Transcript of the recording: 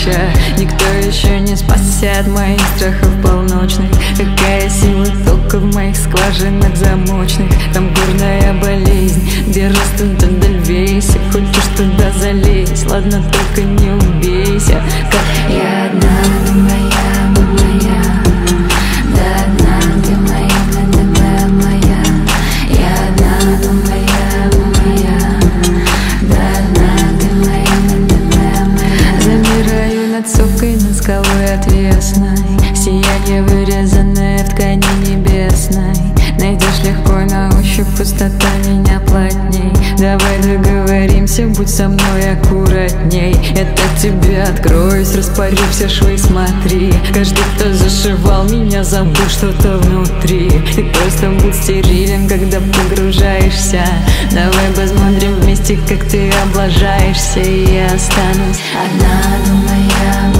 прощай. Никто еще не спасет моих страхов полночных. Какая сила тока в моих скважинах замочных. Там горная болезнь, где раз туда дольвейся. Хочешь туда залезь, ладно, только не убейся. Как я одна, ты моя, ты моя. Да одна, ты моя, ты моя. Я одна, ты моя, ты моя. Да одна, ты моя, ты моя. Замираю над сопкой, над скалой отвесной. Сияние, вырезанное в ткани небесной. Найдешь легко на ощупь, пустота меня плотней. Давай договоримся, будь со мной аккуратней. Это тебе откроюсь, распорю все швы, смотри. Каждый, кто зашивал меня, забыл что-то внутри. Ты просто будь стерилен, когда погружаешься. Давай посмотрим вместе, как ты облажаешься. И я останусь одна, но моя.